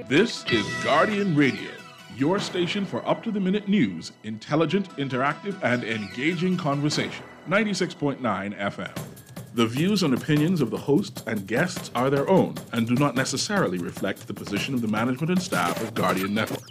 This is Guardian Radio, your station for up-to-the-minute news, intelligent, interactive, and engaging conversation. 96.9 FM. The views and opinions of the hosts and guests are their own and do not necessarily reflect the position of the management and staff of Guardian Network.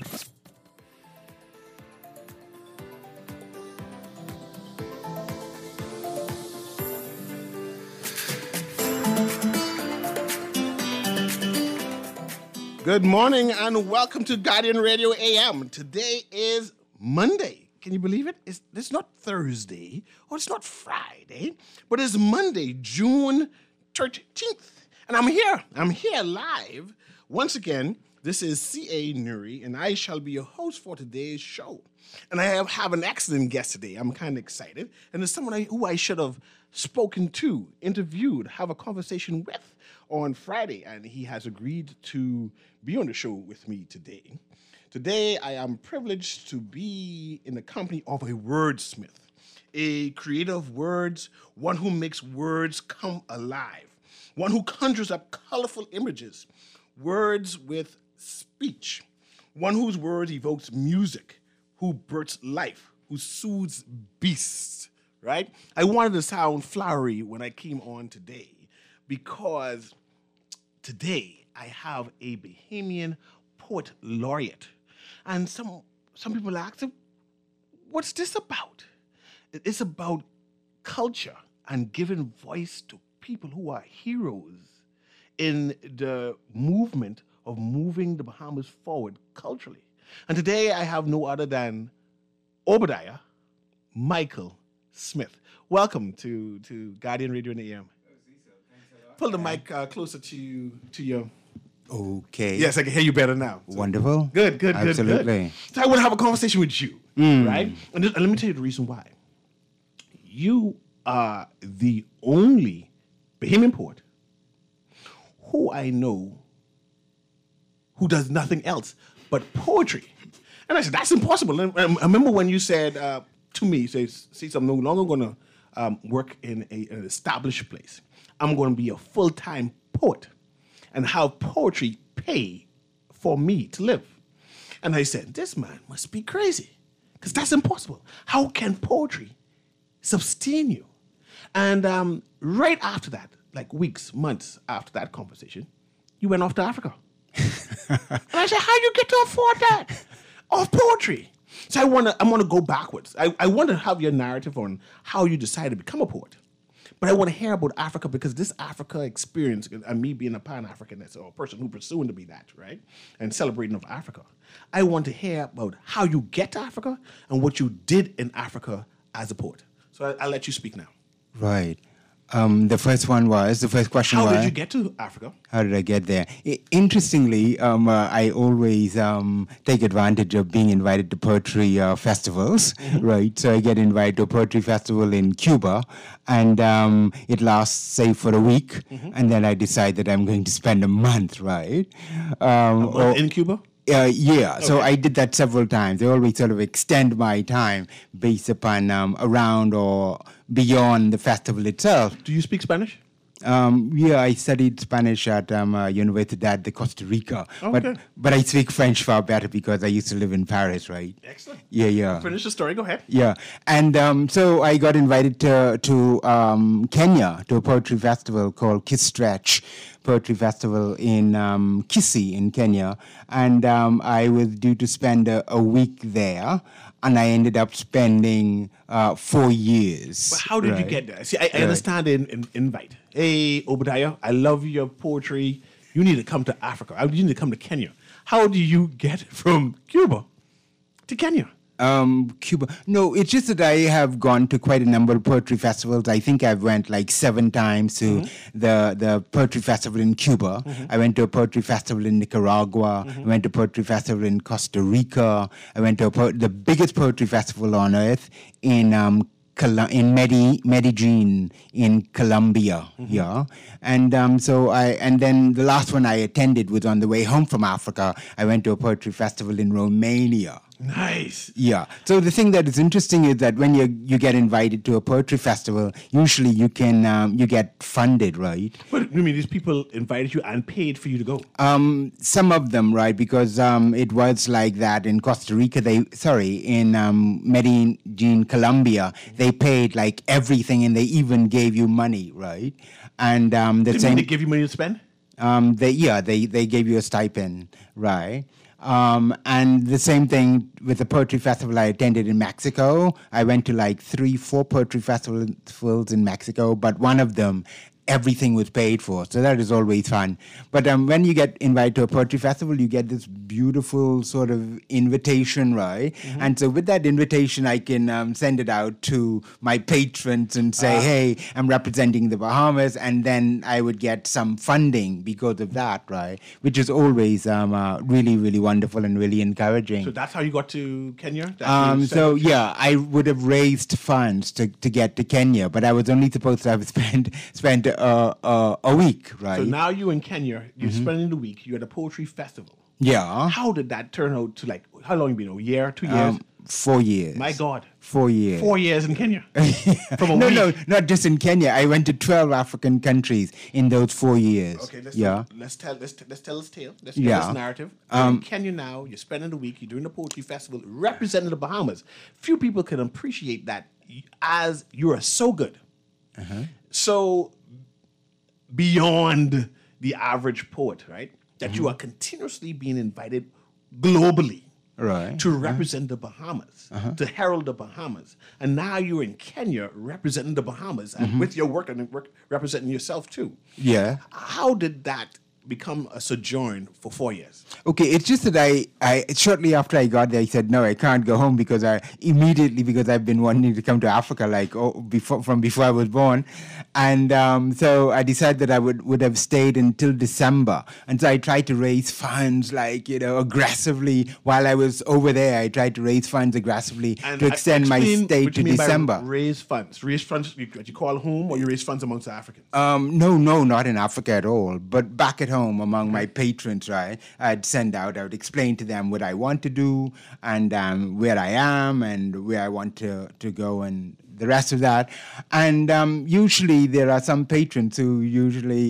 Good morning and welcome to Guardian Radio AM. Today is Monday. Can you believe it? It's not Thursday or it's not Friday, but it's Monday, June 13th. And I'm here. I'm here live. Once again, this is C.A. Nuri, and I shall be your host for today's show. And I have an excellent guest today. I'm kind of excited. And it's someone who I should have spoken to, interviewed, have a conversation with on Friday, and he has agreed to be on the show with me today. Today, I am privileged to be in the company of a wordsmith, a creator of words, one who makes words come alive, one who conjures up colorful images, words with speech, one whose words evokes music, who births life, who soothes beasts, right? I wanted to sound flowery when I came on today because today I have a Bahamian poet laureate. And some people ask, what's this about? It's about culture and giving voice to people who are heroes in the movement of moving the Bahamas forward culturally. And today I have no other than Obadiah Michael Smith. Welcome to Guardian Radio and AM. Pull the mic closer to your... Okay. Yes, I can hear you better now. So. Wonderful. Good. Absolutely. So I want to have a conversation with you, right? And let me tell you the reason why. You are the only Bahamian poet who I know who does nothing else but poetry. And I said, that's impossible. And I remember when you said to me, you say, see, I'm no longer going to work in an established place. I'm going to be a full-time poet and have poetry pay for me to live. And I said, this man must be crazy because that's impossible. How can poetry sustain you? And right after that, like weeks, months after that conversation, you went off to Africa. And I said, how do you get to afford that? Of poetry. So I want to go backwards. I want to have your narrative on how you decided to become a poet. But I want to hear about Africa because this Africa experience, and me being a Pan-Africanist or a person who pursuing to be that, right? And celebrating of Africa. I want to hear about how you get to Africa and what you did in Africa as a poet. So I'll let you speak now. Right. The first question was... How did you get to Africa? How did I get there? Interestingly, I always take advantage of being invited to poetry festivals, right? So I get invited to a poetry festival in Cuba, and it lasts, say, for a week, and then I decide that I'm going to spend a month, right? In Cuba? Yeah, so I did that several times. I always sort of extend my time based upon around or beyond the festival itself. Do you speak Spanish? Yeah, I studied Spanish at Universidad de Costa Rica. Okay. But I speak French far better because I used to live in Paris, right? Excellent. Yeah. Finish the story. Go ahead. Yeah, and so I got invited to Kenya to a poetry festival called Kiss Stretch Poetry Festival in Kisii in Kenya, and I was due to spend a week there, and I ended up spending 4 years. But how did you get there? See, I understand the invite. Hey, Obadiah, I love your poetry. You need to come to Africa. You need to come to Kenya. How do you get from Cuba to Kenya? Cuba. No, it's just that I have gone to quite a number of poetry festivals. I think I've went like 7 times to the poetry festival in Cuba. I went to a poetry festival in Nicaragua. I went to a poetry festival in Costa Rica. I went to the biggest poetry festival on earth in Medellin in Colombia, and then the last one I attended was on the way home from Africa. I went to a poetry festival in Romania. Nice. Yeah. So the thing that is interesting is that when you get invited to a poetry festival, usually you get funded, right? But you mean these people invited you and paid for you to go? Some of them, right? Because it was like that in Costa Rica. In Medellin, Colombia, they paid like everything, and they even gave you money, right? And They give you money to spend? They gave you a stipend, right? And the same thing with the poetry festival I attended in Mexico. I went to like 3-4 poetry festivals in Mexico, but one of them, everything was paid for. So that is always fun. But when you get invited to a poetry festival, you get this beautiful sort of invitation, right? Mm-hmm. And so with that invitation, I can send it out to my patrons and say, hey, I'm representing the Bahamas. And then I would get some funding because of that, right? Which is always really, really wonderful and really encouraging. So that's how you got to Kenya? I would have raised funds to get to Kenya, but I was only supposed to have spent a week, right? So now you're in Kenya, you're spending the week, you're at a poetry festival. Yeah. How did that turn out to, like, how long you been? A year, 2 years? 4 years. My God. 4 years. 4 years in Kenya? From a week? No, not just in Kenya. I went to 12 African countries in those 4 years. Okay, let's tell this tale. Let's tell this narrative. You're in Kenya now, you're spending the week, you're doing the poetry festival, representing the Bahamas. Few people can appreciate that as you are so good. So beyond the average poet, right? That you are continuously being invited globally to represent the Bahamas, to herald the Bahamas. And now you're in Kenya representing the Bahamas and with your work and representing yourself too. Yeah. How did that become a sojourn for 4 years? Okay, it's just that I shortly after I got there, I said, no, I can't go home because I've been wanting to come to Africa before I was born. And so I decided that I would have stayed until December. And so I tried to raise funds aggressively while I was over there. I tried to raise funds aggressively to extend my stay to December. Raise funds. Raise funds, you call home or you raise funds amongst the Africans? No, not in Africa at all. But back at home among my patrons, right? I would explain to them what I want to do and where I am and where I want to go and the rest of that. And usually there are some patrons who usually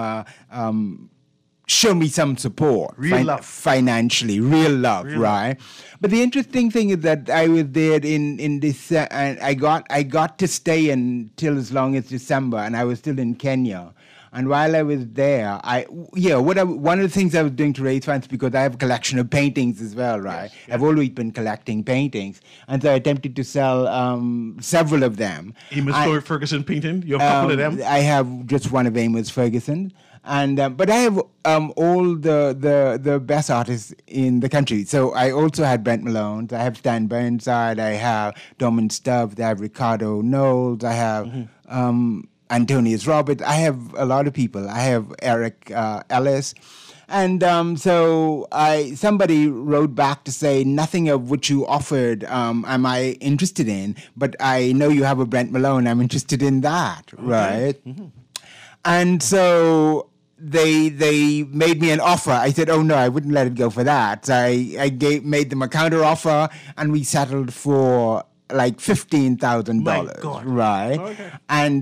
show me some support. Financially, real love, right? But the interesting thing is that I was there in December, and I got to stay until as long as December, and I was still in Kenya. And while I was there, one of the things I was doing to raise funds, because I have a collection of paintings as well, right? Yes. I've always been collecting paintings. And so I attempted to sell several of them. Amos Ferguson painting? You have a couple of them? I have just one of Amos Ferguson. And but I have all the best artists in the country. So I also had Brent Malone. I have Stan Burnside. I have Dorman Stubbs. I have Ricardo Knowles. I have... Antonius Roberts. I have a lot of people. I have Eric Ellis. And so somebody wrote back to say, nothing of what you offered am I interested in, but I know you have a Brent Malone. I'm interested in that, right? Mm-hmm. And so they made me an offer. I said, oh, no, I wouldn't let it go for that. So I made them a counter offer, and we settled for like $15,000, right? Okay. And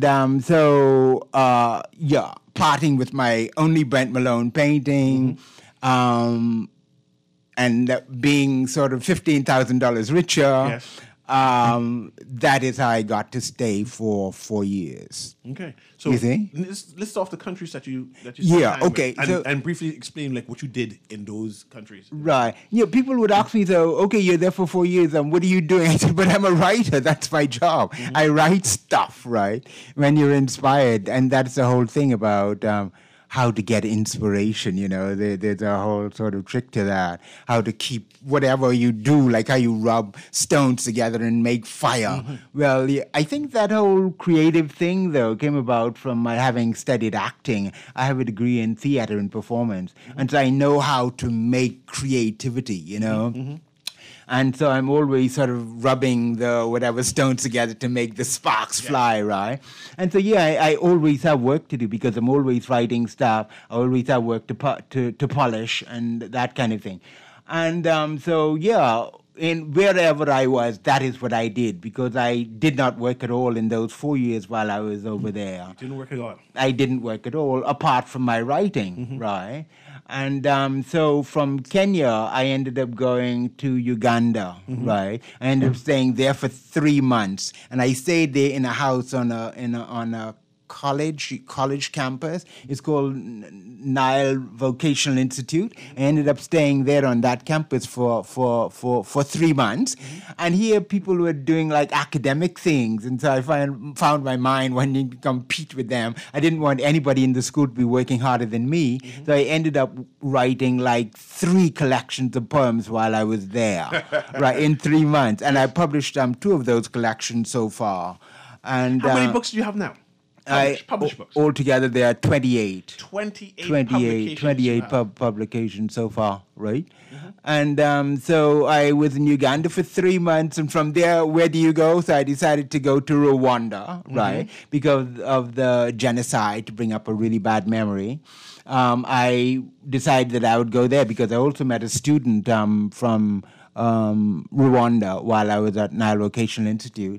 parting with my only Brent Malone painting, and being sort of $15,000 richer. Yes. That is how I got to stay for 4 years. Okay, so you see? Let's list off the countries that you okay, and briefly explain like what you did in those countries. Right. Yeah, people would ask me though, okay, you're there for 4 years, and what are you doing? I said, but I'm a writer. That's my job. I write stuff, right? When you're inspired, and that's the whole thing about how to get inspiration, there's a whole sort of trick to that. How to keep whatever you do, like how you rub stones together and make fire. Well, I think that whole creative thing, though, came about from my having studied acting. I have a degree in theater and performance, and so I know how to make creativity, And so I'm always sort of rubbing the whatever stones together to make the sparks fly, right? And so, I always have work to do because I'm always writing stuff. I always have work to polish and that kind of thing. And in wherever I was, that is what I did, because I did not work at all in those 4 years while I was over there. You didn't work at all. I didn't work at all, apart from my writing, right? And so from Kenya, I ended up going to Uganda, right? I ended up staying there for 3 months, and I stayed there in a house on a college campus. It's called Nile Vocational Institute. I ended up staying there on that campus for 3 months, and here people were doing like academic things, and so I found my mind wanting to compete with them. I didn't want anybody in the school to be working harder than me, so I ended up writing like 3 collections of poems while I was there, right, in 3 months, and I published 2 of those collections so far. And how many books do you have now? Published books. Altogether, there are 28. 28 publications so far, right? And so I was in Uganda for 3 months, and from there, where do you go? So I decided to go to Rwanda, right, because of the genocide, to bring up a really bad memory. I decided that I would go there because I also met a student from Rwanda while I was at Nile Vocational Institute.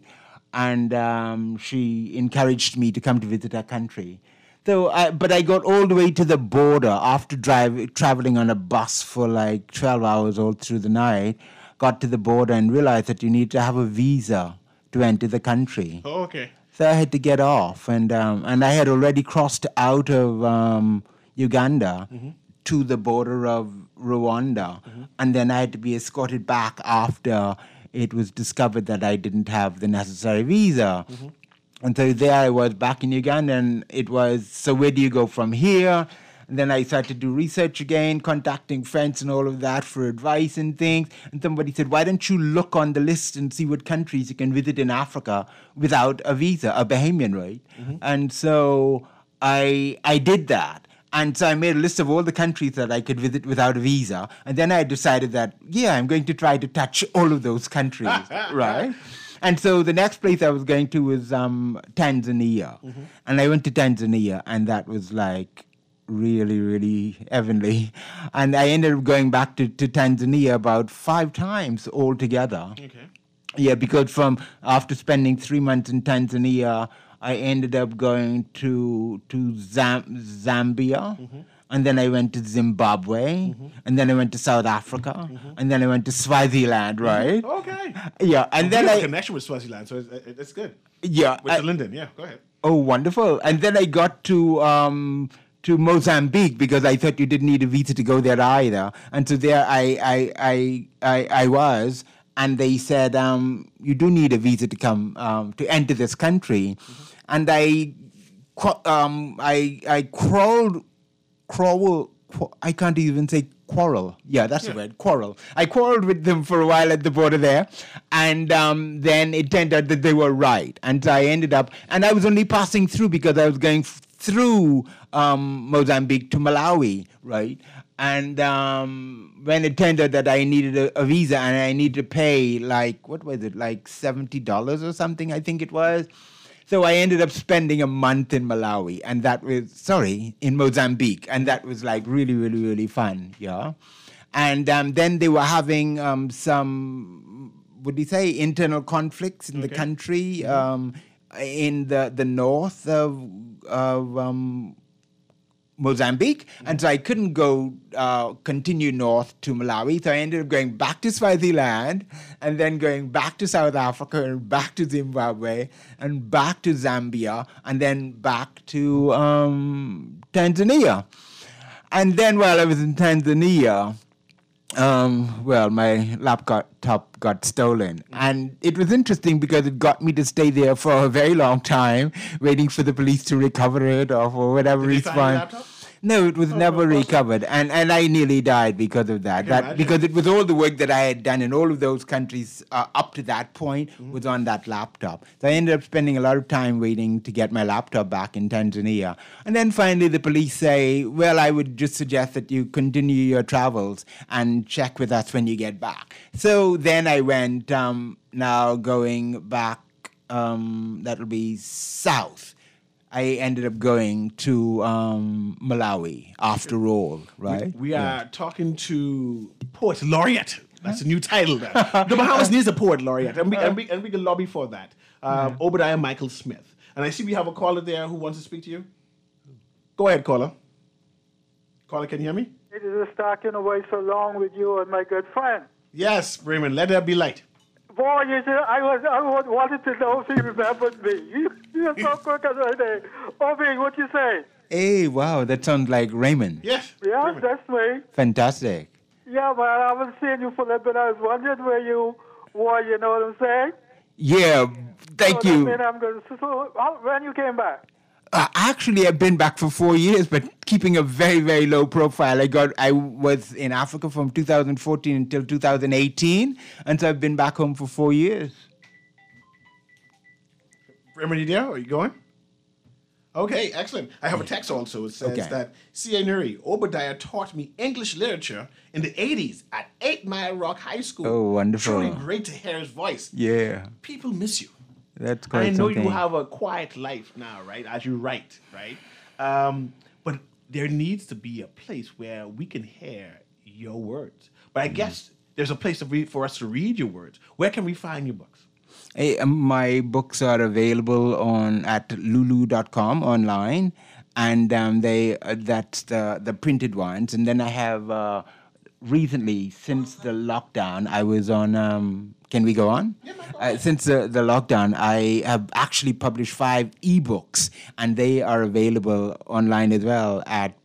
And she encouraged me to come to visit her country. But I got all the way to the border after traveling on a bus for like 12 hours all through the night, got to the border and realized that you need to have a visa to enter the country. Oh, okay. So I had to get off, and I had already crossed out of Uganda to the border of Rwanda, and then I had to be escorted back after it was discovered that I didn't have the necessary visa. And so there I was back in Uganda, and it was, so where do you go from here? And then I started to do research again, contacting friends and all of that for advice and things. And somebody said, why don't you look on the list and see what countries you can visit in Africa without a visa, a Bahamian, right? And so I did that. And so I made a list of all the countries that I could visit without a visa. And then I decided that, I'm going to try to touch all of those countries, right? And so the next place I was going to was Tanzania. And I went to Tanzania, and that was like really, really heavenly. And I ended up going back to Tanzania about 5 times altogether. Okay. Yeah, because after spending 3 months in Tanzania, I ended up going to Zambia, and then I went to Zimbabwe, and then I went to South Africa, and then I went to Swaziland, right? Okay. Yeah, and then I connection with Swaziland, so it's good. Yeah, with Linden. Yeah, go ahead. Oh, wonderful! And then I got to Mozambique because I thought you didn't need a visa to go there either, and so there I was. And they said, you do need a visa to come to enter this country. And I crawled, I can't even say quarrel. Yeah, that's the word, quarrel. I quarreled with them for a while at the border there. And then it turned out that they were right. And so I ended up, and I was only passing through because I was going through Mozambique to Malawi, right? And when it turned out that I needed a visa and I needed to pay like, what was it, like $70 or something, I think it was. So I ended up spending a month in Malawi, and that was, in Mozambique. And that was like really, really, really fun, yeah. And then they were having some, would you say, internal conflicts in the country, in the north of Mozambique, and so I couldn't go continue north to Malawi, so I ended up going back to Swaziland, and then going back to South Africa, and back to Zimbabwe, and back to Zambia, and then back to Tanzania. And then while I was in Tanzania, my laptop got stolen. And it was interesting because it got me to stay there for a very long time, waiting for the police to recover it or for whatever reason. Did you find your laptop? No, it was never recovered. And I nearly died because of that. Because it was all the work that I had done in all of those countries up to that point was on that laptop. So I ended up spending a lot of time waiting to get my laptop back in Tanzania. And then finally the police say, well, I would just suggest that you continue your travels and check with us when you get back. So then I went, now going back, that'll be south. I ended up going to Malawi after all, right? We are talking to poet laureate That's a new title. The Bahamas needs a poet laureate, and we can lobby for that. Obadiah Michael Smith. And I see we have a caller there who wants to speak to you. Go ahead, caller. Caller, can you hear me? It is talking away so long with you and my good friend. Yes, Raymond, let there be light. Boy, I wanted to know if he remembered me. You're so quick as I day. Obi, what you say? Hey, wow, that sounds like Raymond. Yes. Yeah, Raymond. that's me. Fantastic. Yeah, man, I haven't seen you for a little bit. I was wondering where you were, you know what I'm saying? Yeah, thank so you. That mean I'm going when you came back? Actually, I've been back for 4 years, but keeping a very, very low profile. I was in Africa from 2014 until 2018, and so I've been back home for 4 years. Raymond, you there? Are you going? Okay, excellent. I have a text also. It says that C.A. Nuri, Obadiah taught me English literature in the 80s at 8 Mile Rock High School. Oh, wonderful. Truly great to hear his voice. Yeah. People miss you. That's quite I know something. you have a quiet life now, right? As you write, right? But there needs to be a place where we can hear your words. But I guess there's a place for us to read your words. Where can we find your books? Hey, my books are available at lulu.com online, and that's the printed ones. And then I have recently, since the lockdown, I was on. Can we go on? Yeah, since the lockdown, I have actually published 5 ebooks, and they are available online as well at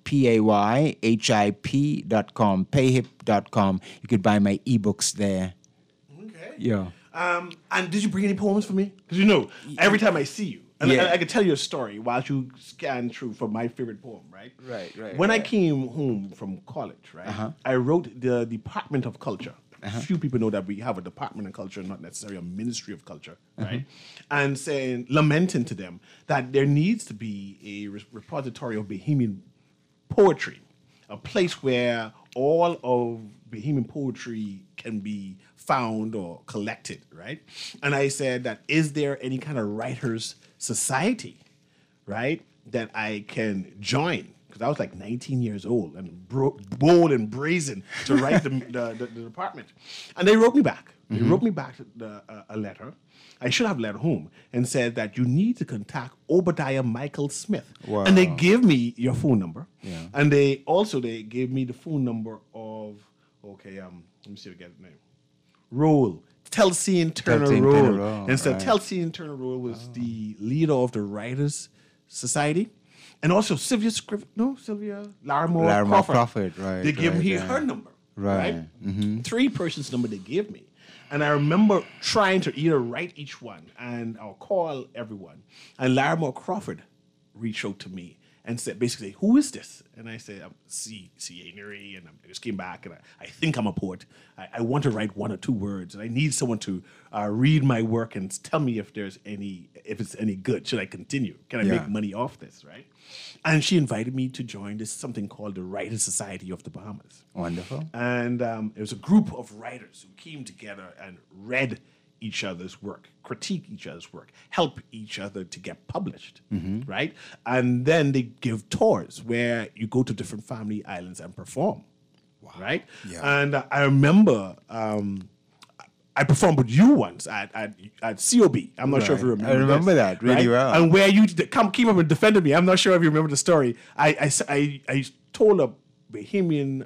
payhip.com, payhip.com. You could buy my ebooks there. Okay. Yeah. And did you bring any poems for me? Because every time I see you, and I can tell you a story while you scan through for my favorite poem, right? Right. When I came home from college, right, I wrote the Department of Culture. Few people know that we have a Department of Culture, not necessarily a Ministry of Culture, right? And lamenting to them that there needs to be a repository of Bahamian poetry, a place where all of Bahamian poetry can be found or collected, right? And I said that, is there any kind of writers' society, right, that I can join? Because I was like 19 years old and bold and brazen to write the department. And they wrote me back. They wrote me back a letter. I should have led home and said that you need to contact Obadiah Michael Smith. Wow. And they gave me your phone number. Yeah. And they gave me the phone number of, let me see if I get the name. Roll. Telsine Turner Roll. And so Telsine Turner Roll was the leader of the Writers Society. And also Sylvia Larimore Crawford. Right. They gave me her number. Right. 3 persons' number they gave me. And I remember trying to either write each one or call everyone. And Larimore Crawford reached out to me and said, basically, who is this? And I said, I'm C.A. Nuri, and I just came back, and I think I'm a poet. I want to write 1 or 2 words, and I need someone to read my work and tell me if it's any good. Should I continue? Can I make money off this, right? And she invited me to join something called the Writers Society of the Bahamas. Wonderful. And it was a group of writers who came together and read each other's work, critique each other's work, help each other to get published, right? And then they give tours where you go to different family islands and perform, right? Yeah. And I remember I performed with you once at COB. I'm not sure if you remember. I remember that really well. And where you came up and defended me. I'm not sure if you remember the story. I told a Bahamian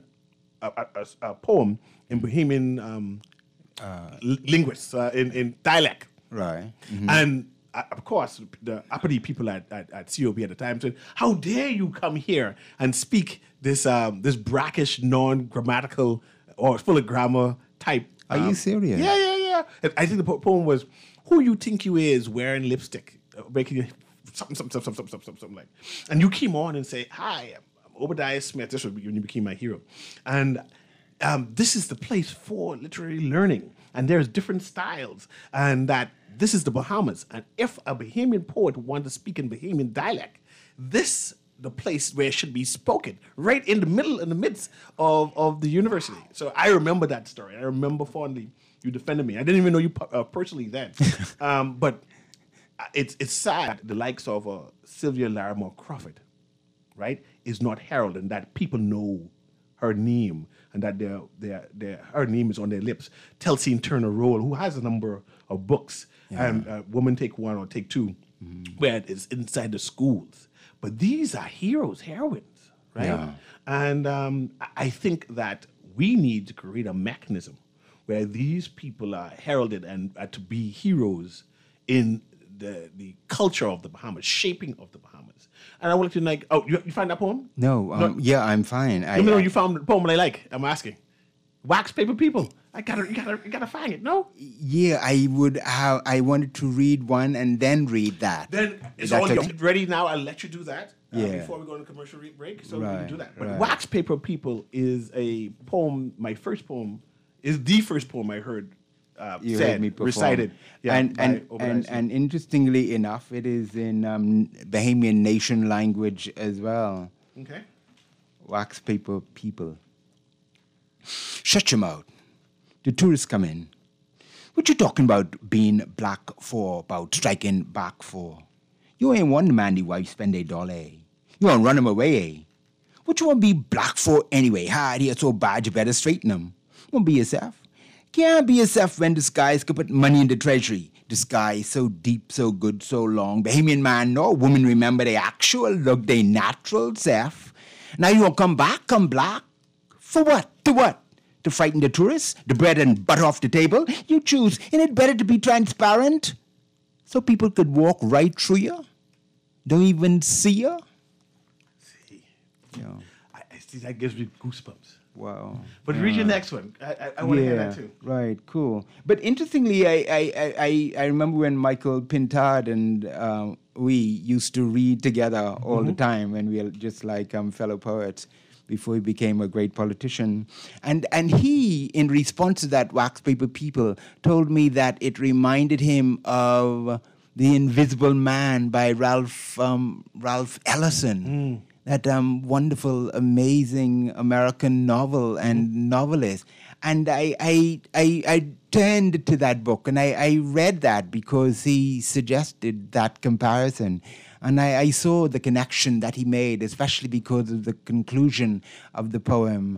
a poem in Bahamian linguists in dialect. Right. And of course, the uppity people at COB at the time said, "How dare you come here and speak this brackish, non-grammatical or full of grammar type?" Are you serious? Yeah. And I think the poem was, "Who you think you is wearing lipstick, making something like." And you came on and say, "Hi, I'm Obadiah Smith." This was when you became my hero, and this is the place for literary learning, and there's different styles, and that this is the Bahamas. And if a Bahamian poet wanted to speak in Bahamian dialect, this the place where it should be spoken, right in the midst of the university. So I remember that story. I remember fondly you defended me. I didn't even know you personally then. But it's sad the likes of Sylvia Larimore Crawford, right, is not heralded, and that people know her name and that her name is on their lips. Telsine Turner Roll, who has a number of books, and Woman Take One or Take Two, where it is inside the schools. But these are heroes, heroines, right? Yeah. And I think that we need to create a mechanism where these people are heralded and are to be heroes in the culture of the Bahamas, shaping of the Bahamas. And I want to like, you find that poem? No, yeah, I'm fine. Let me know you found the poem I like. I'm asking. Wax Paper People. You gotta find it. No. Yeah, I wanted to read one and then read that. Then it's That's all okay. ready now. I'll let you do that Yeah. before we go to commercial break. So we Right, can do that. But right. Wax Paper People is a poem. My first poem is the first poem I heard You said, heard me perform. recited. Yeah, by Obadiah Smith. and interestingly enough, it is in Bahamian nation language as well. Okay. Wax Paper People. Shut your mouth. The tourists come in. What you talking about being black for, about striking back for? You ain't one man the wife spend $1. You want to run him away, eh? What you want to be black for anyway? Hard here so bad you better straighten them. Won't be yourself. Can't be yourself when the skies could put money in the treasury. The sky is so deep, so good, so long. Bahamian man nor woman remember their actual look, their natural self. Now you want to come back, come black? For what? To what? To frighten the tourists? The bread and butter off the table? You choose. Ain't it better to be transparent? So people could walk right through you? Don't even see you? See, Yeah. I see that gives me goosebumps. Wow. But read your next one. I want to hear that too. Right, cool. But interestingly, I remember when Michael Pintard and we used to read together all the time when we were just like fellow poets before he became a great politician. And he, in response to that Wax Paper People, told me that it reminded him of The Invisible Man by Ralph Ellison. That wonderful, amazing American novel and novelist. And I turned to that book and I read that because he suggested that comparison. And I saw the connection that he made, especially because of the conclusion of the poem.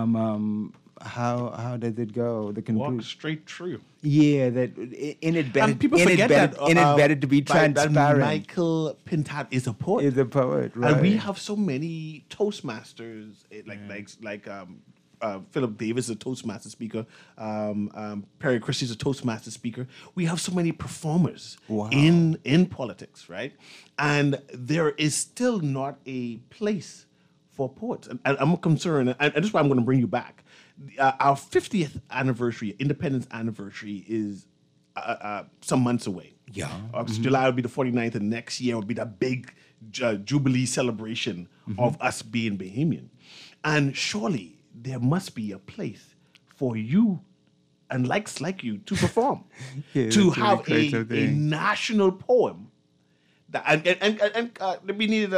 How does it go? The conclusion. Walk straight through. Yeah, that in it better. And people in forget it better, that. in it better to be that transparent. Michael Pintard is a poet. Is a poet, right? And we have so many Toastmasters, like Philip Davis is a Toastmaster speaker. Perry Christie is a Toastmaster speaker. We have so many performers in politics, right? And there is still not a place for poets. And I'm concerned, and this is why I'm going to bring you back. Our 50th anniversary, independence anniversary, is some months away. Yeah. July will be the 49th, and next year will be the big Jubilee celebration of us being Bahamian. And surely there must be a place for you and likes like you to perform, Yeah, to that's have really a great national poem. That, and we needed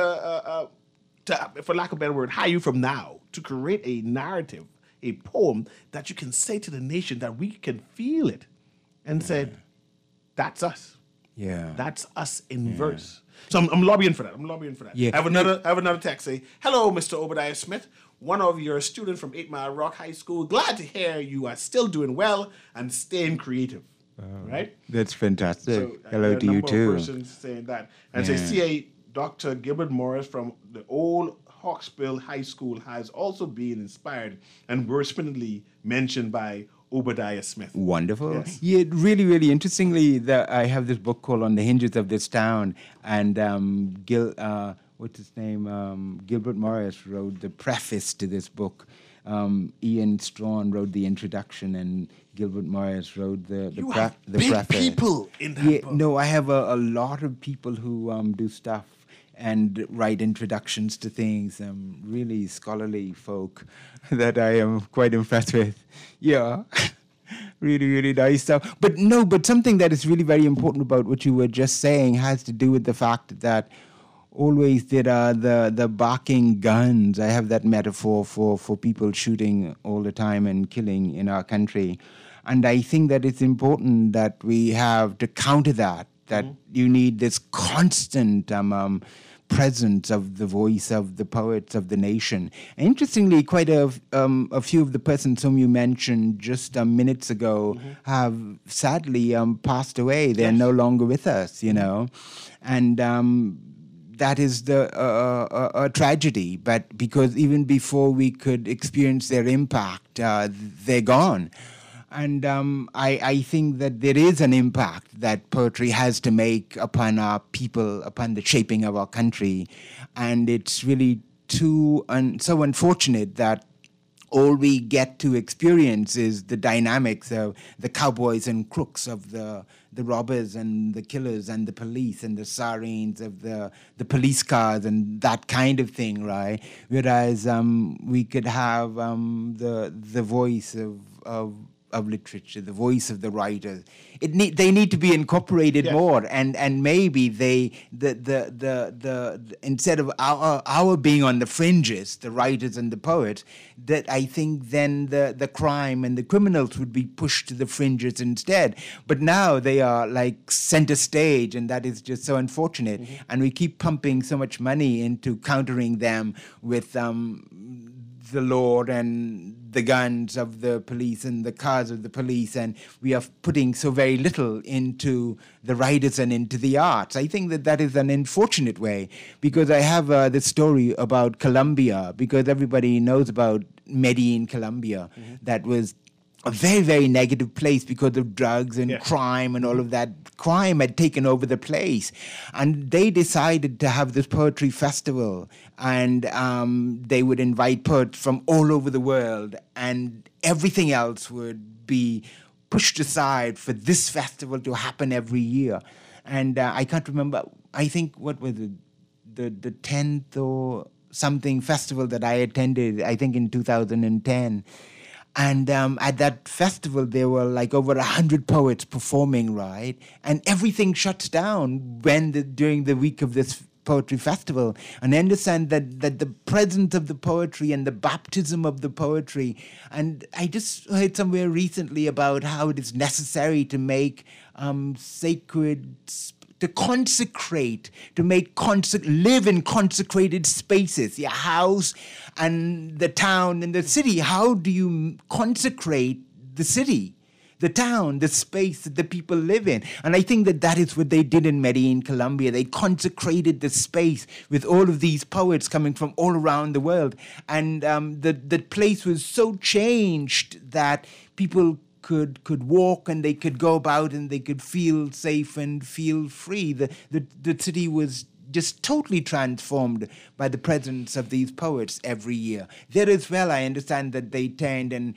for lack of a better word, hire you from now to create a narrative, a poem that you can say to the nation that we can feel it and say, that's us. Yeah. That's us in verse. So I'm lobbying for that. Yeah. I have another text say, hello, Mr. Obadiah Smith, one of your students from 8 Mile Rock High School. Glad to hear you are still doing well and staying creative. Right? That's fantastic. So, Hello to you too. Of persons saying that. And say, CA Dr. Gilbert Morris from the old Hawksbill High School has also been inspired and worshipfully mentioned by Obadiah Smith. Wonderful. Yes. Yeah, really, really interestingly, I have this book called On the Hinges of This Town, and what's his name? Gilbert Morris wrote the preface to this book. Ian Strawn wrote the introduction, and Gilbert Morris wrote the Big preface. people in that book. No, I have a lot of people who do stuff and write introductions to things, really scholarly folk that I am quite impressed with. Yeah, really, really nice stuff. But something that is really very important about what you were just saying has to do with the fact that always there are the barking guns. I have that metaphor for people shooting all the time and killing in our country. And I think that it's important that we have to counter that you need this constant presence of the voice of the poets of the nation. Interestingly, quite a few of the persons whom you mentioned just minutes ago have sadly passed away. They're no longer with us, you know, and that is a tragedy. But because even before we could experience their impact, they're gone. And I think that there is an impact that poetry has to make upon our people, upon the shaping of our country. And it's really so unfortunate that all we get to experience is the dynamics of the cowboys and crooks, of the robbers and the killers and the police and the sirens of the police cars and that kind of thing, right? Whereas we could have the voice of literature, the voice of the writers. They need to be incorporated more, and maybe instead of our being on the fringes, the writers and the poets, that I think then the crime and the criminals would be pushed to the fringes instead. But now they are like center stage, and that is just so unfortunate. And we keep pumping so much money into countering them with the law and the guns of the police and the cars of the police, and we are putting so very little into the writers and into the arts. I think that is an unfortunate way, because I have this story about Colombia, because everybody knows about Medellin, Colombia, that was a very, very negative place because of drugs and crime and all of that. Crime had taken over the place. And they decided to have this poetry festival. And they would invite poets from all over the world. And everything else would be pushed aside for this festival to happen every year. And I can't remember, I think, what was it, the 10th or something festival that I attended, I think in 2010. And at that festival, there were like over 100 poets performing, right? And everything shuts down during the week of this poetry festival. And I understand that the presence of the poetry and the baptism of the poetry. And I just heard somewhere recently about how it is necessary to make sacred to consecrate, to live in consecrated spaces, your house and the town and the city. How do you consecrate the city, the town, the space that the people live in? And I think that is what they did in Medellin, Colombia. They consecrated the space with all of these poets coming from all around the world. And the place was so changed that people could walk and they could go about and they could feel safe and feel free. The city was just totally transformed by the presence of these poets every year. There as well, I understand that they turned an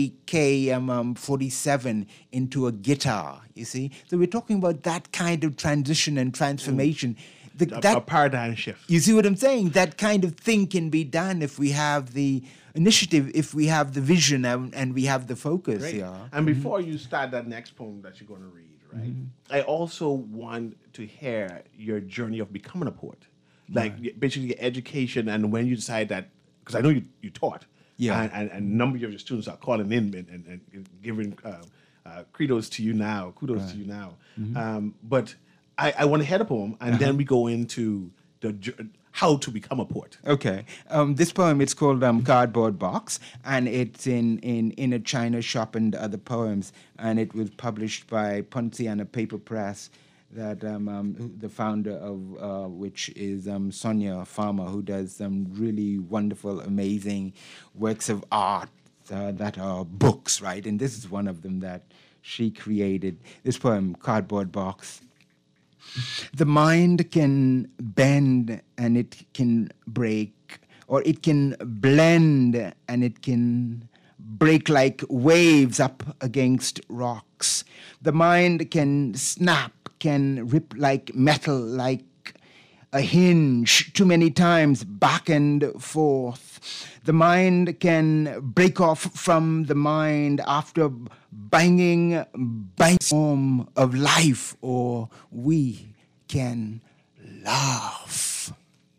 AK-47 into a guitar, you see? So we're talking about that kind of transition and transformation. A paradigm shift. You see what I'm saying? That kind of thing can be done if we have the initiative, if we have the vision and we have the focus. Right. Yeah. And before you start that next poem that you're going to read, right? I also want to hear your journey of becoming a poet. Like basically your education and when you decide that, because I know you taught. Yeah. And a number of your students are calling in and giving kudos to you now. But I want to hear the poem, and then we go into how to become a poet. Okay. This poem, it's called Cardboard Box, and it's in a China Shop and Other Poems, and it was published by Ponciana Paper Press, that the founder of which is Sonia Farmer, who does some really wonderful, amazing works of art that are books, right? And this is one of them that she created. This poem, Cardboard Box. The mind can bend and it can break, or it can blend and it can break like waves up against rocks. The mind can snap, can rip like metal, like a hinge too many times back and forth. The mind can break off from the mind after banging form of life, or we can laugh.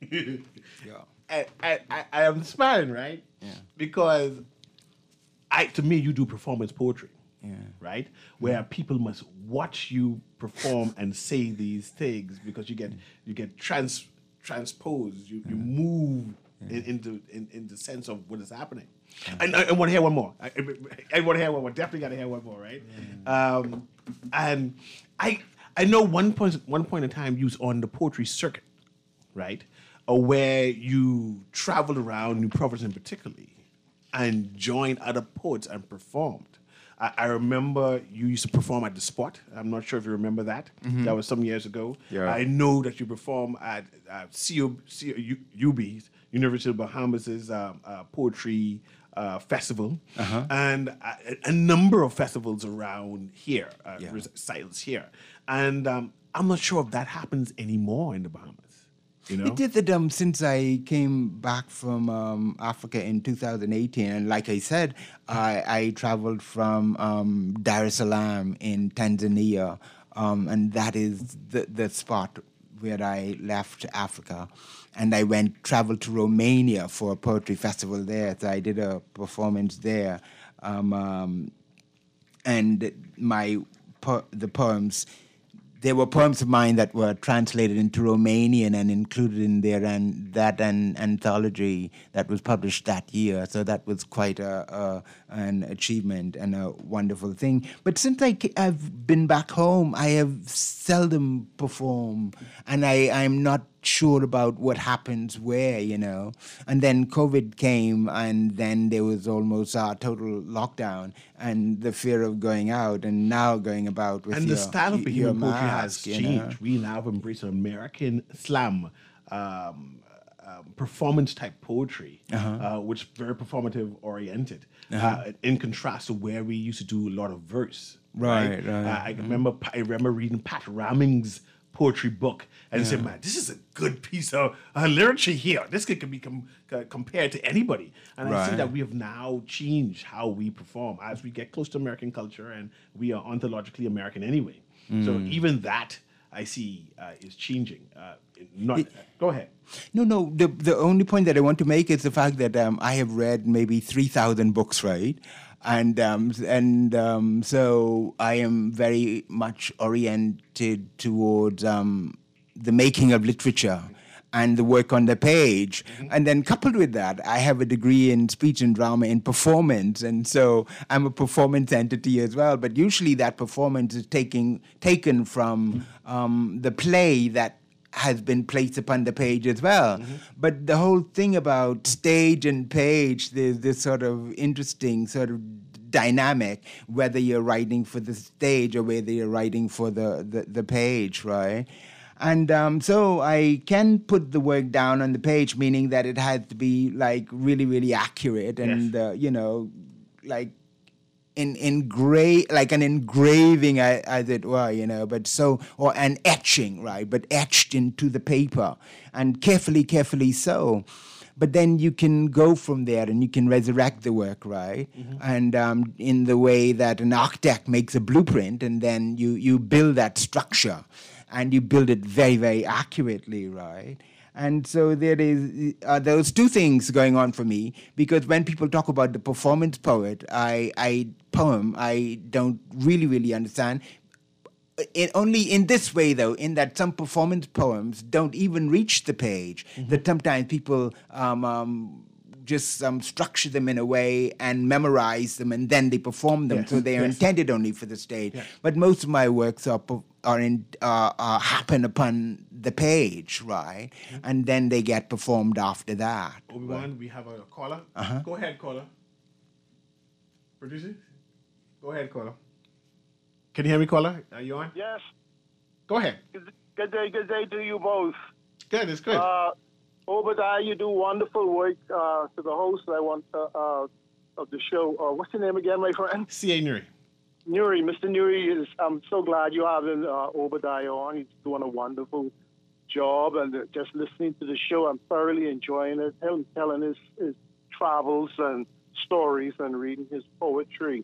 I am smiling, right? Yeah. Because to me, you do performance poetry. Yeah. Right? Where people must watch you perform and say these things because you get transpose, you move in the sense of what is happening. And I want to hear one more. I want to hear one more. Definitely got to hear one more, right? And I know one point in time you was on the poetry circuit, right? Where you traveled around New Providence particularly and joined other poets and performed. I remember you used to perform at the Spot. I'm not sure if you remember that. That was some years ago. Yeah. I know that you perform at UB, University of Bahamas' poetry festival, and a number of festivals around here, recitals here. And I'm not sure if that happens anymore in the Bahamas. You know? It did since I came back from Africa in 2018, and like I said, I traveled from Dar es Salaam in Tanzania, and that is the spot where I left Africa, and I traveled to Romania for a poetry festival there. So I did a performance there, and the poems. There were poems of mine that were translated into Romanian and included in there, and that an anthology that was published that year. So that was quite an achievement and a wonderful thing. But since I've been back home, I have seldom performed, and I'm not sure about what happens where, you know. And then COVID came, and then there was almost a total lockdown and the fear of going out, and now going about with and the style of your poetry has mask, you know. changed. We now embrace American slam performance type poetry, which is very performative oriented, in contrast to where we used to do a lot of verse. Right. I remember reading Pat Raming's poetry book and said, man, this is a good piece of literature here. This can be compared to anybody. And I see that we have now changed how we perform as we get close to American culture, and we are ontologically American anyway. So even that I see is changing. Go ahead. No. The only point that I want to make is the fact that I have read maybe 3,000 books, right? And so I am very much oriented towards the making of literature and the work on the page. And then coupled with that, I have a degree in speech and drama in performance. And so I'm a performance entity as well. But usually that performance is taken from the play that has been placed upon the page as well. But the whole thing about stage and page, there's this sort of interesting sort of dynamic, whether you're writing for the stage or whether you're writing for the page, right? And so I can put the work down on the page, meaning that it has to be like really, really accurate and, like like an engraving, as it were, or an etching, right? But etched into the paper and carefully so. But then you can go from there and you can resurrect the work, right? And in the way that an architect makes a blueprint, and then you build that structure and you build it very, very accurately, right? And so there is those two things going on for me, because when people talk about the performance poet, I don't really understand. Only in this way, though, in that some performance poems don't even reach the page. That sometimes people just structure them in a way and memorize them, and then they perform them. So they are intended only for the stage. But most of my works happen upon the page, right? And then they get performed after that. Obi-Wan, we have a caller. Go ahead, caller. Producer? Go ahead, caller. Can you hear me, caller? Are you on? Yes. Go ahead. Good day to you both. Good, it's good. Obadiah, you do wonderful work. To the host, of the show. What's your name again, my friend? C.A. Nuri. Nuri, Mr. Nuri, I'm so glad you have Obadiah on. He's doing a wonderful job, and just listening to the show, I'm thoroughly enjoying it. Him telling his travels and stories and reading his poetry.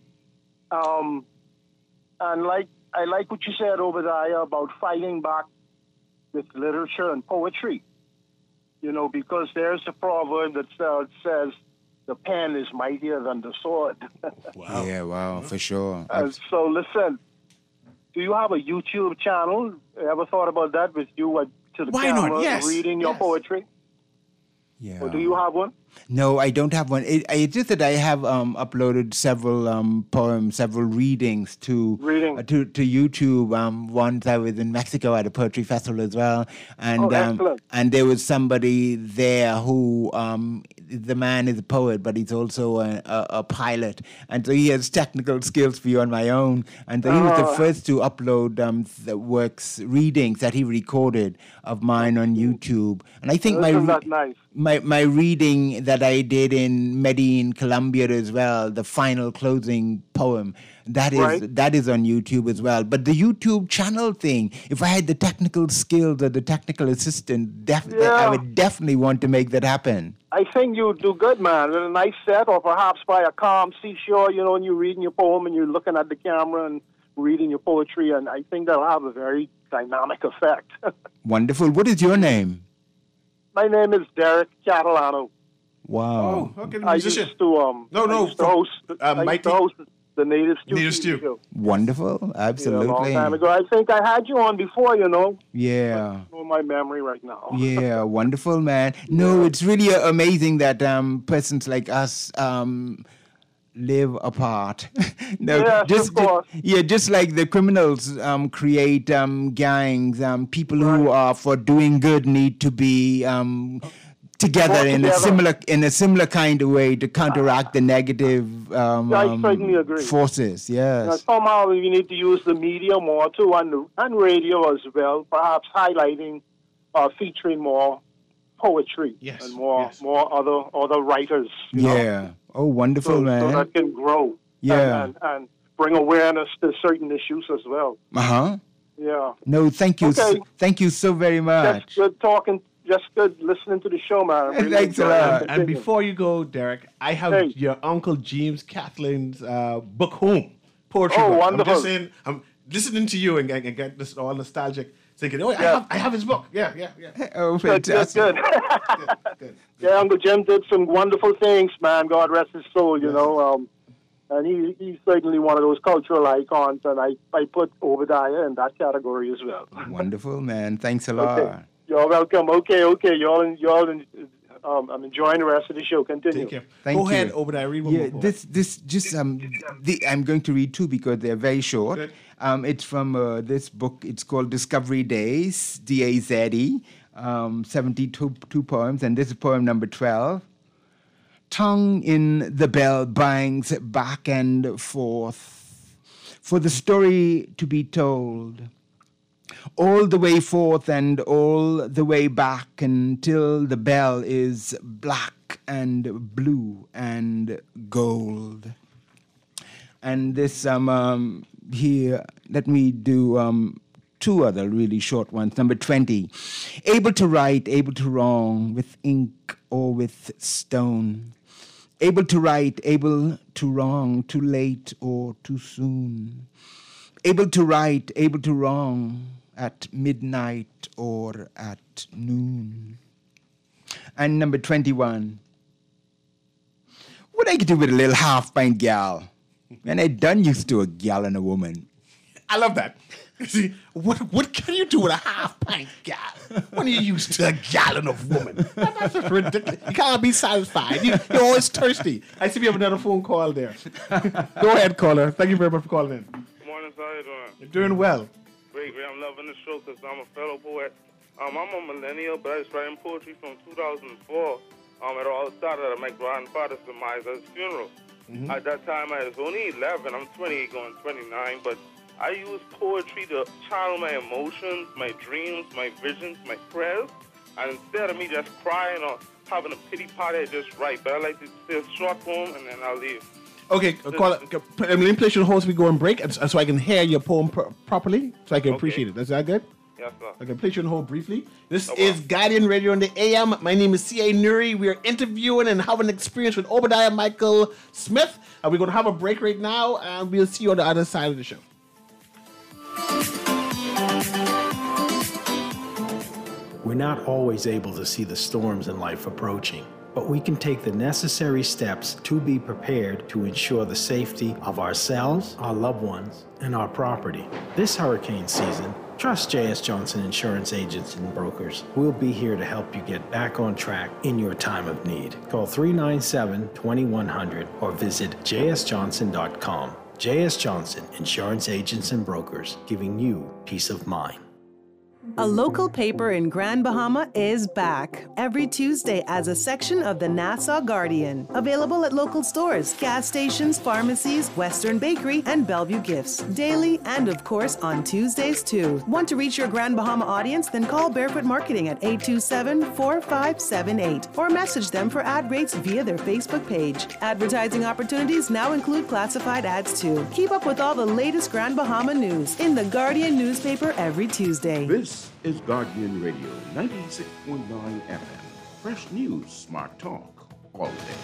And I like what you said, Obadiah, about fighting back with literature and poetry. Because there's a proverb that says, the pen is mightier than the sword. Wow. Yeah, wow, for sure. So listen, do you have a YouTube channel? Ever thought about that with you to the Why camera, not? Yes, reading your yes. poetry? Yeah. Or do you have one? No, I don't have one. It's just that I have uploaded several poems, several readings to YouTube. Once I was in Mexico at a poetry festival as well, and excellent. and there was somebody there who the man is a poet, but he's also a pilot, and so he has technical skills beyond my own. And so he was the first to upload the works readings that he recorded of mine on YouTube. And I think Isn't that nice? my reading that I did in Medellin, Colombia as well, the final closing poem, that is on YouTube as well. But the YouTube channel thing, if I had the technical skills or the technical assistant, I would definitely want to make that happen. I think you do good, man. With a nice set, or perhaps by a calm seashore, and you're reading your poem and you're looking at the camera and reading your poetry, and I think that'll have a very dynamic effect. Wonderful. What is your name? My name is Derek Catalano. Wow. Oh, okay, I musician. used to host the Native Stew show. Wonderful. Absolutely. A long time ago. I think I had you on before, Yeah. For my memory right now. Yeah, wonderful, man. No, it's really amazing that persons like us live apart. Just like the criminals create gangs, people who are for doing good need to be together in a similar kind of way to counteract the negative I certainly agree. forces. Yes. Now, somehow we need to use the media more too, and radio as well, perhaps highlighting, featuring more poetry and more other writers. Yeah. Oh, wonderful, man. So that can grow. Yeah. And bring awareness to certain issues as well. Uh-huh. Yeah. No, thank you. Okay. Thank you so very much. Just good talking. Just good listening to the show, man. Really Thanks a lot. And before you go, Derek, I have your Uncle James Cathleen's book home, poetry book. Wonderful. I'm just saying, I'm listening to you and get this all nostalgic, thinking, I have his book. Yeah. Oh, fantastic. Good. Yeah, Uncle Jim did some wonderful things, man. God rest his soul, and he's certainly one of those cultural icons, and I put Obadiah in that category as well. Wonderful, man. Thanks a lot. Okay. You're welcome. Okay. Y'all, I'm enjoying the rest of the show. Continue. Take care. Thank Go you. ahead, Obadiah. Read one more. I'm going to read two because they're very short. Good. It's from this book. It's called Discovery Days, DAZE, 72 poems, and this is poem number 12. Tongue in the bell bangs back and forth for the story to be told. All the way forth and all the way back until the bell is black and blue and gold. And this here, let me do two other really short ones. Number 20, able to write, able to wrong with ink or with stone. Able to write, able to wrong, too late or too soon. Able to write, able to wrong at midnight or at noon. And number 21, what I could do with a little half-pint gal? And I done used to a gal and a woman. I love that. See, what can you do with a half-pint gal when you're used to a gallon of woman? That's just ridiculous. You can't be satisfied. You're always thirsty. I see we have another phone call there. Go ahead, caller. Thank you very much for calling in. Good morning, sir. How you doing? You're doing well. Great. I'm loving the show because I'm a fellow poet. I'm a millennial, but I was writing poetry from 2004. It all started at my grandfather's demise at his funeral. Mm-hmm. At that time, I was only 11. I'm 28 going 29, but I use poetry to channel my emotions, my dreams, my visions, my prayers. And instead of me just crying or having a pity party, I just write. But I like to say a short poem and then I'll leave. Okay, caller, let me place you on hold so we go and break, and so I can hear your poem properly, so I can appreciate it. Is that good? Yes, sir. I can place you on hold briefly. This is Guardian Radio on the AM. My name is C.A. Nuri. We are interviewing and having an experience with Obadiah Michael Smith. And we're going to have a break right now, and we'll see you on the other side of the show. We're not always able to see the storms in life approaching, but we can take the necessary steps to be prepared to ensure the safety of ourselves, our loved ones, and our property. This hurricane season, Trust J.S. Johnson Insurance Agents and Brokers. We'll be here to help you get back on track in your time of need. Call 397-2100 or visit jsjohnson.com. J.S. Johnson Insurance Agents and Brokers, giving you peace of mind. A local paper in Grand Bahama is back every Tuesday as a section of the Nassau Guardian. Available at local stores, gas stations, pharmacies, Western Bakery, and Bellevue Gifts. Daily and, of course, on Tuesdays too. Want to reach your Grand Bahama audience? Then call Barefoot Marketing at 827-4578 or message them for ad rates via their Facebook page. Advertising opportunities now include classified ads too. Keep up with all the latest Grand Bahama news in the Guardian newspaper every Tuesday. This is Guardian Radio 96.9 FM. Fresh news, smart talk, all day.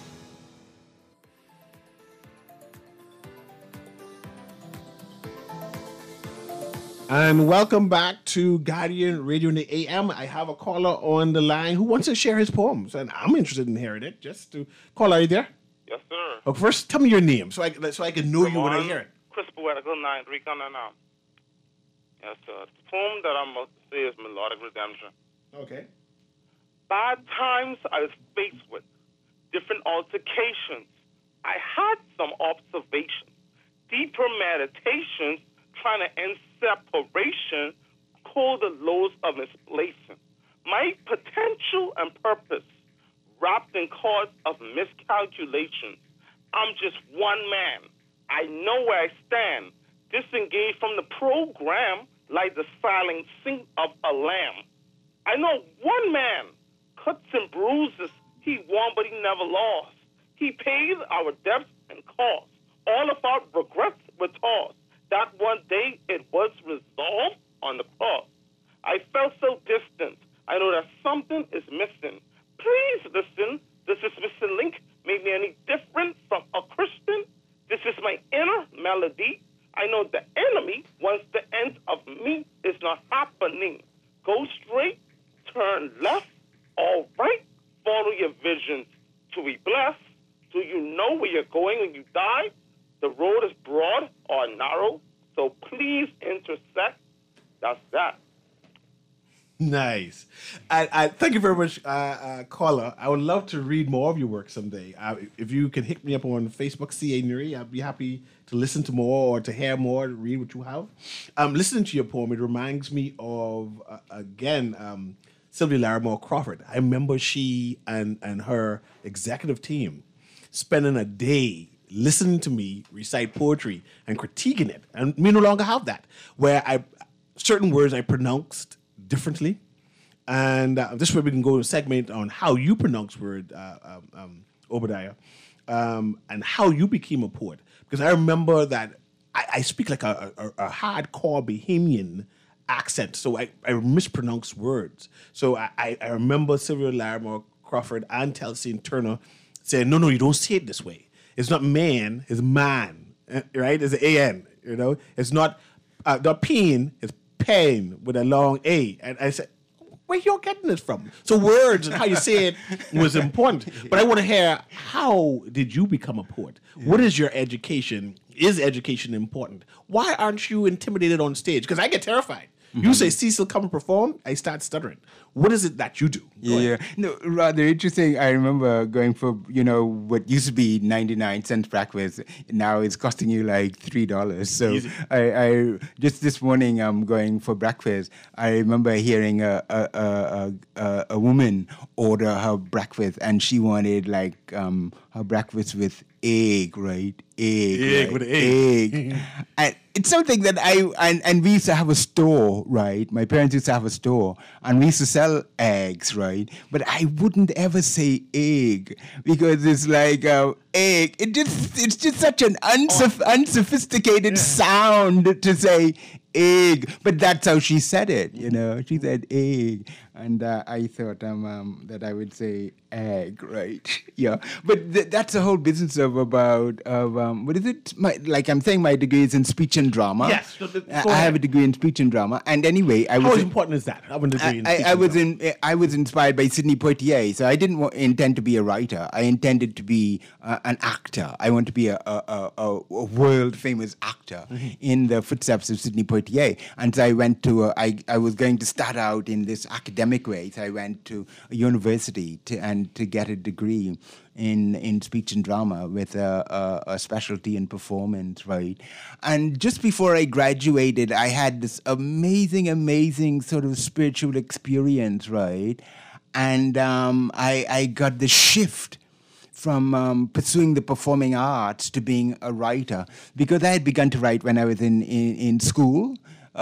And welcome back to Guardian Radio in the AM. I have a caller on the line who wants to share his poems, and I'm interested in hearing it. Just to call, are you there? Yes, sir. Okay, first, tell me your name so I can know you when I hear it. Chris Poetical 93 coming now. Yes, sir. The poem that I'm about to say is Melodic Redemption. Okay. Bad times I was faced with, different altercations. I had some observations, deeper meditations, trying to end separation, colder lows of misplacing. My potential and purpose wrapped in cause of miscalculations. I'm just one man. I know where I stand. Disengaged from the program like the silencing of a lamb. I know one man, cuts and bruises, he won but he never lost. He paid our debts and costs. All of our regrets were tossed. That one day it was resolved on the cross. I felt so distant. I know that something is missing. Please listen. Does this missing link make me any different from a Christian? This is my inner melody. I know the enemy wants the end of me is not happening. Go straight, turn left, all right. Follow your visions to be blessed. Do you know where you're going when you die? The road is broad or narrow, so please intersect. That's that. Nice. I thank you very much, caller. I would love to read more of your work someday. If you can hit me up on Facebook, C.A. Nuri, I'd be happy to listen to more or to hear more, to read what you have. Listening to your poem, it reminds me of, again, Sylvia Larimore Crawford. I remember she and her executive team spending a day listening to me recite poetry and critiquing it. And we no longer have that, where certain words I pronounced differently. And this is where we can go to a segment on how you pronounce word, Obadiah, and how you became a poet. Because I remember that I speak like a hardcore Bahamian accent, so I mispronounce words. So I remember Sylvia Larimore Crawford and Telsine Turner saying, no, you don't say it this way. It's not man, it's man, right? It's an A-N, you know? It's not pain, it's pain with a long A. And I said, where you getting this from? So words and how you say it was important. But I want to hear, how did you become a poet? Yeah. What is your education? Is education important? Why aren't you intimidated on stage? Because I get terrified. Mm-hmm. You say, Cecil, come and perform, I start stuttering. What is it that you do? Yeah. No, rather interesting. I remember going for, what used to be 99 cents breakfast. Now it's costing you like $3. So I just this morning I'm going for breakfast. I remember hearing a woman order her breakfast, and she wanted like her breakfast with egg, right? Egg with an egg. And it's something that and we used to have a store, right? My parents used to have a store, and we used to sell eggs, right? But I wouldn't ever say egg because it's like egg. It's just such an unsophisticated sound to say egg. But that's how she said it, She said egg, and I thought that I would say egg, right? Yeah. But that's the whole business of what is it? I'm saying my degree is in speech and drama. Yes. I have a degree in speech and drama. And anyway, how important is that? Having a degree in speech and drama? I was inspired by Sidney Poitier, so I didn't intend to be a writer. I intended to be an actor. I want to be a world famous actor. writer in the footsteps of Sidney Poitier. And so I went to, I was going to start out in this academic way. So I went to a university to get a degree in speech and drama with a specialty in performance, right? And just before I graduated, I had this amazing sort of spiritual experience, right? And I got the shift from pursuing the performing arts to being a writer, because I had begun to write when I was in school.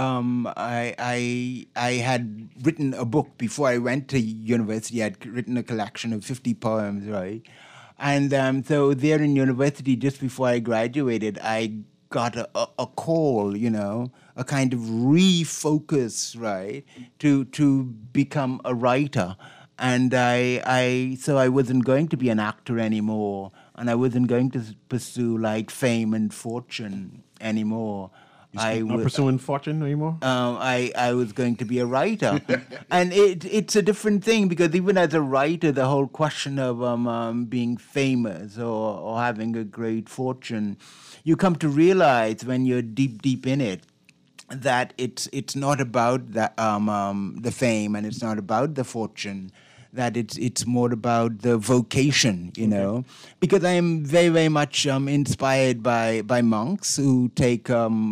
I had written a book before I went to university. I had written a collection of 50 poems, right? And so there in university, just before I graduated, I got a call, you know, a kind of refocus, right, to become a writer. And so I wasn't going to be an actor anymore, and I wasn't going to pursue like fame and fortune anymore. Not pursuing fortune anymore? I was going to be a writer. And it's a different thing, because even as a writer, the whole question of being famous or having a great fortune, you come to realize when you're deep in it, that it's not about the fame, and it's not about the fortune, that it's more about the vocation, you know, because I am very much inspired by monks who take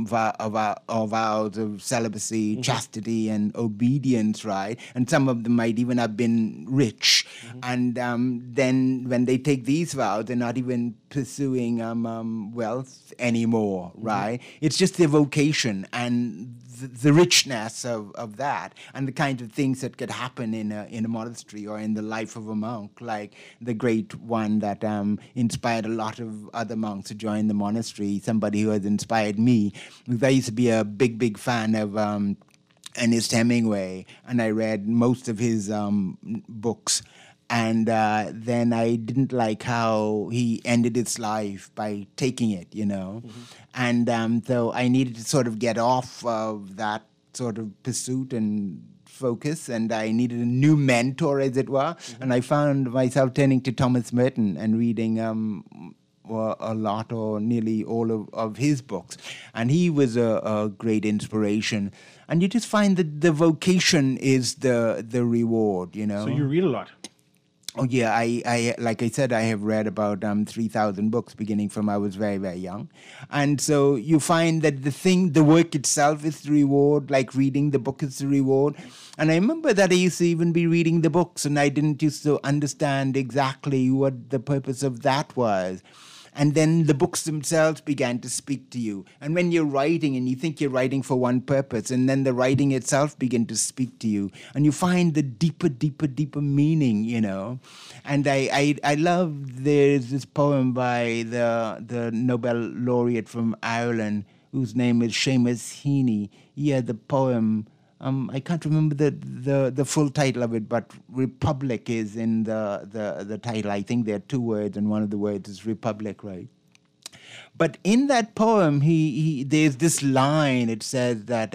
vows of celibacy, chastity, and obedience, right? And some of them might even have been rich, and then when they take these vows, they're not even pursuing wealth anymore, right? It's just their vocation and the richness of that, and the kind of things that could happen in a monastery or in the life of a monk, like the great one that inspired a lot of other monks to join the monastery, somebody who has inspired me, because I used to be a big fan of Ernest Hemingway, and I read most of his books. And then I didn't like how he ended his life by taking it, you know. And so I needed to sort of get off of that sort of pursuit and focus, and I needed a new mentor, as it were. And I found myself turning to Thomas Merton and reading a lot or nearly all of his books. And he was a great inspiration. And you just find that the vocation is the reward, you know. So you read a lot. Oh yeah, I like I said, I have read about 3,000 books beginning from I was very young, and so you find that the work itself is the reward. Like reading the book is the reward. And I remember that I used to even be reading the books, and I didn't used to understand exactly what the purpose of that was. And then the books themselves began to speak to you. And when you're writing and you think you're writing for one purpose, and then the writing itself began to speak to you, and you find the deeper meaning, you know. And I love, there's this poem by the Nobel laureate from Ireland, whose name is Seamus Heaney. He had the poem, I can't remember the full title of it, but Republic is in the title. I think there are two words, and one of the words is Republic, right? But in that poem, there's this line. It says that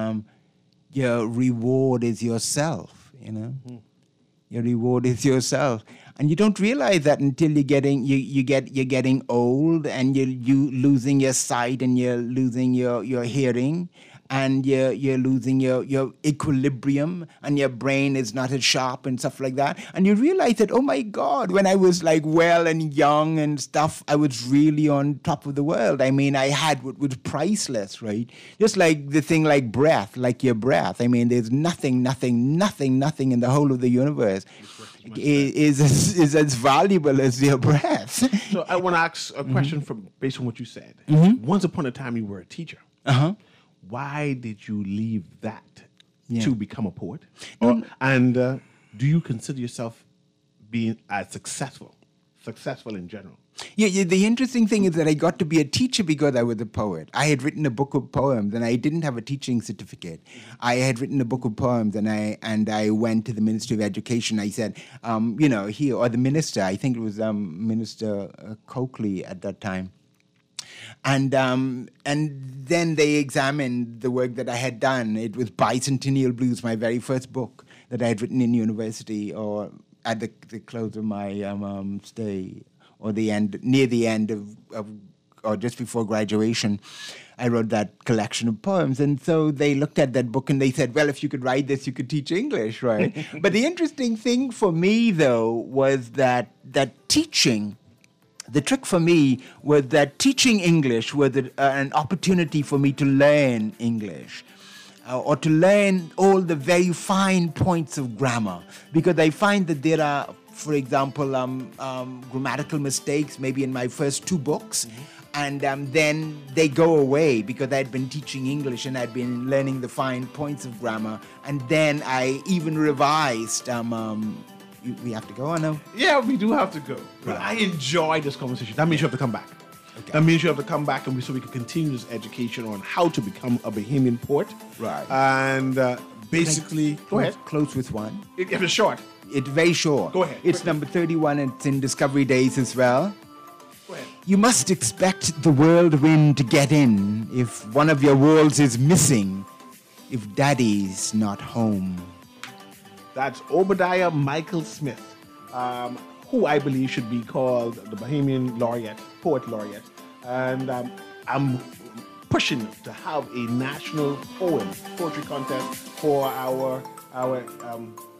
your reward is yourself. You know, your reward is yourself, and you don't realize that until you're getting old, and you losing your sight, and you're losing your hearing. And you're losing your equilibrium, and your brain is not as sharp and stuff like that. And you realize that, oh my God, when I was like well and young and stuff, I was really on top of the world. I mean, I had what was priceless, right? Just like the thing like breath, like your breath. I mean, there's nothing in the whole of the universe is as valuable as your breath. So I want to ask a question based on what you said. Once upon a time, you were a teacher. Why did you leave that to become a poet? And do you consider yourself being as successful in general? Yeah, the interesting thing is that I got to be a teacher because I was a poet. I had written a book of poems, and I didn't have a teaching certificate. I had written a book of poems, and I went to the Ministry of Education. I said, or the minister, I think it was Minister Coakley at that time. And then they examined the work that I had done. It was Bicentennial Blues, my very first book that I had written in university, or at the close of my stay, or near the end of or just before graduation. I wrote that collection of poems. And so they looked at that book and they said, well, if you could write this, you could teach English, right? But the interesting thing for me, though, was that teaching, the trick for me was that teaching English was an opportunity for me to learn English. Or to learn all the very fine points of grammar. Because I find that there are, for example, grammatical mistakes maybe in my first 2 books. And then they go away because I'd been teaching English and I'd been learning the fine points of grammar. And then I even revised. We have to go on now? Yeah, we do have to go. But I enjoy this conversation. That means you have to come back. Okay. That means you have to come back so we can continue this education on how to become a Bahamian poet. Right. And basically, go ahead. Close with one. If it's short. It's very short. Go ahead. It's number 31 and it's in Discovery Days as well. Go ahead. You must expect the whirlwind to get in if one of your walls is missing, if daddy's not home. That's Obadiah Michael Smith, who I believe should be called the Bahamian laureate, poet laureate. And I'm pushing to have a national poetry contest for our